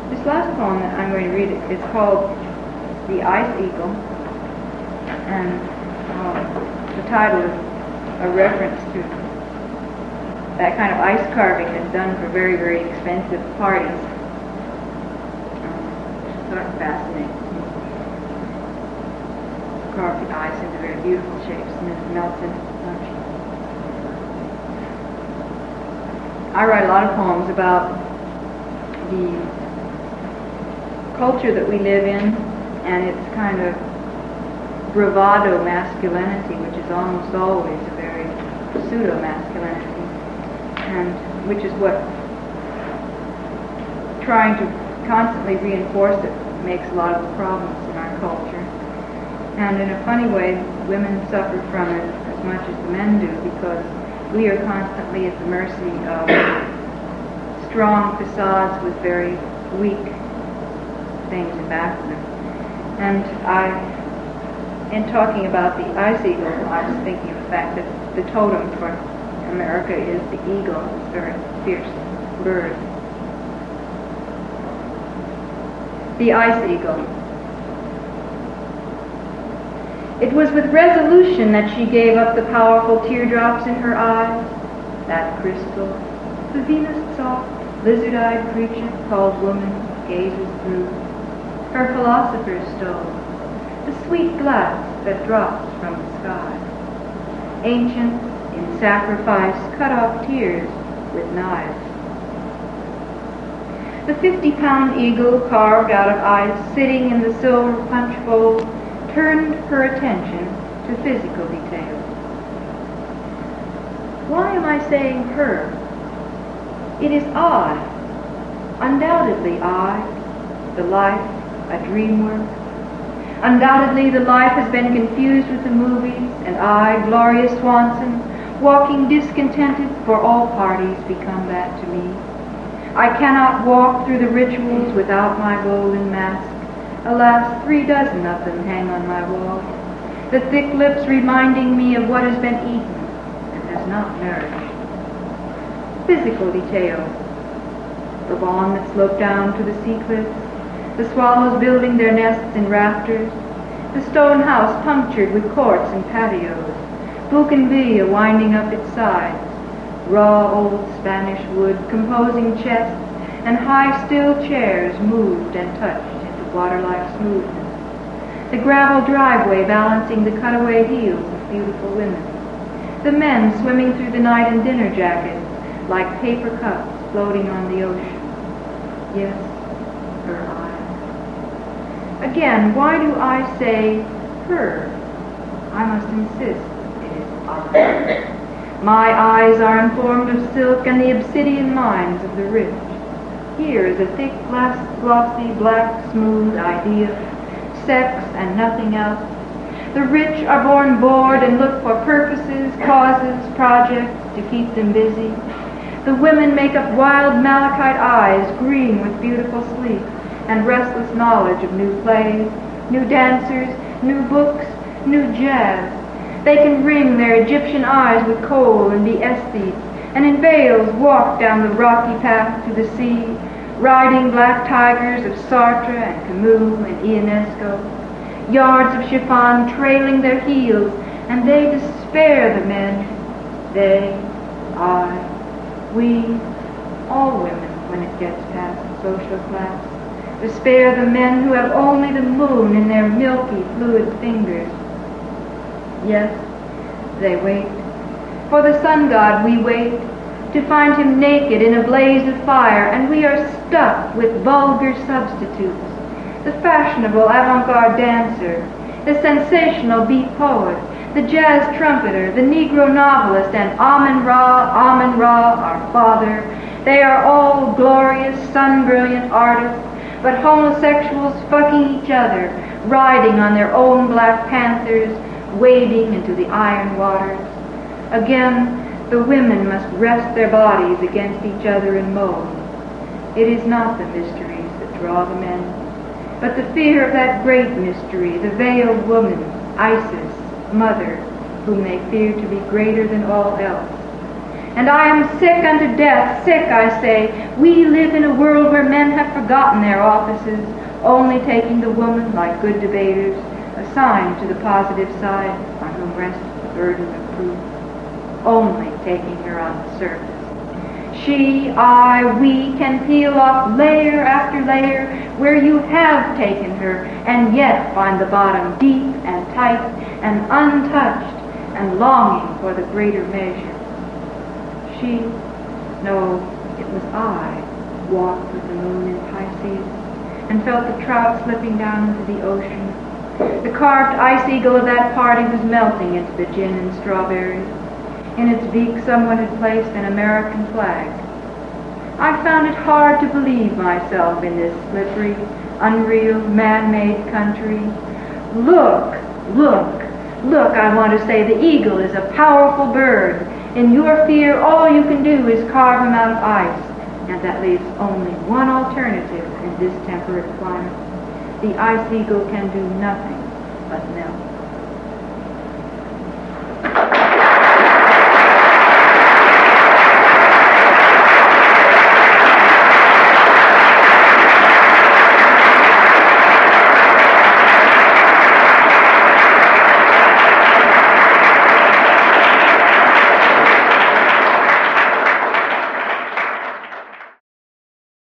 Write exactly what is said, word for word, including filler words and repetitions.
This last poem that I'm going to read is called The Ice Eagle, and uh, the title is a reference to that kind of ice carving that's done for very, very expensive parties. Um, it's sort of fascinating. Carve the ice into very beautiful shapes and then it melts into much. I write a lot of poems about the culture that we live in and its kind of bravado masculinity, which is almost always a very pseudo-masculinity, and which is what trying to constantly reinforce it makes a lot of the problems in our culture. And in a funny way, women suffer from it as much as the men do, because we are constantly at the mercy of strong facades with very weak things in back of them. And I, in talking about the ice eagle, I was thinking of the fact that the totem for America is the eagle, this very fierce bird. The ice eagle. It was with resolution that she gave up the powerful teardrops in her eyes. That crystal, the Venus soft, lizard-eyed creature called woman, gazes through her philosopher's stone, the sweet glass that drops from the sky. Ancients, in sacrifice, cut off tears with knives. The fifty-pound eagle carved out of ice, sitting in the silver punch bowl, turned her attention to physical details. Why am I saying her? It is I, undoubtedly I, the life, a dream work. Undoubtedly the life has been confused with the movies, and I, Gloria Swanson, walking discontented for all parties become that to me. I cannot walk through the rituals without my golden mask. Alas, three dozen of them hang on my wall, the thick lips reminding me of what has been eaten and has not nourished. Physical details. The lawn that sloped down to the sea cliffs, the swallows building their nests in rafters, the stone house punctured with courts and patios, bougainvillea winding up its sides, raw old Spanish wood composing chests, and high still chairs moved and touched water-like smoothness. The gravel driveway balancing the cutaway heels of beautiful women. The men swimming through the night in dinner jackets like paper cups floating on the ocean. Yes, her eyes. Again, why do I say her? I must insist it is I. My eyes are informed of silk and the obsidian minds of the rich. Here is a thick, glossy, black, smooth idea, sex and nothing else. The rich are born bored and look for purposes, causes, projects to keep them busy. The women make up wild malachite eyes, green with beautiful sleep, and restless knowledge of new plays, new dancers, new books, new jazz. They can ring their Egyptian eyes with coal and be aesthetes, and in veils walk down the rocky path to the sea, riding black tigers of Sartre and Camus and Ionesco, yards of chiffon trailing their heels, and they despair, the men, they, I, we, all women when it gets past social class, despair the men who have only the moon in their milky, fluid fingers. Yes, they wait. For the sun god we wait, to find him naked in a blaze of fire, and we are stuck with vulgar substitutes. The fashionable avant-garde dancer, the sensational beat poet, the jazz trumpeter, the Negro novelist, and Amun-Ra, Amun-Ra, our father. They are all glorious, sun-brilliant artists, but homosexuals fucking each other, riding on their own black panthers, wading into the iron waters. Again, the women must rest their bodies against each other and moan. It is not the mysteries that draw the men, but the fear of that great mystery, the veiled woman, Isis, mother, whom they fear to be greater than all else. And I am sick unto death, sick, I say. We live in a world where men have forgotten their offices, only taking the woman, like good debaters, assigned to the positive side, on whom rests the burden of proof, only taking her on the surface. She, I, we can peel off layer after layer where you have taken her, and yet find the bottom deep and tight and untouched and longing for the greater measure. She, no, it was I, walked with the moon in Pisces and felt the trout slipping down into the ocean. The carved ice eagle of that party was melting into the gin and strawberries. In its beak someone had placed an American flag. I found it hard to believe myself in this slippery, unreal, man-made country. Look, look, look, I want to say, the eagle is a powerful bird. In your fear, all you can do is carve him out of ice, and that leaves only one alternative in this temperate climate. The ice eagle can do nothing but melt.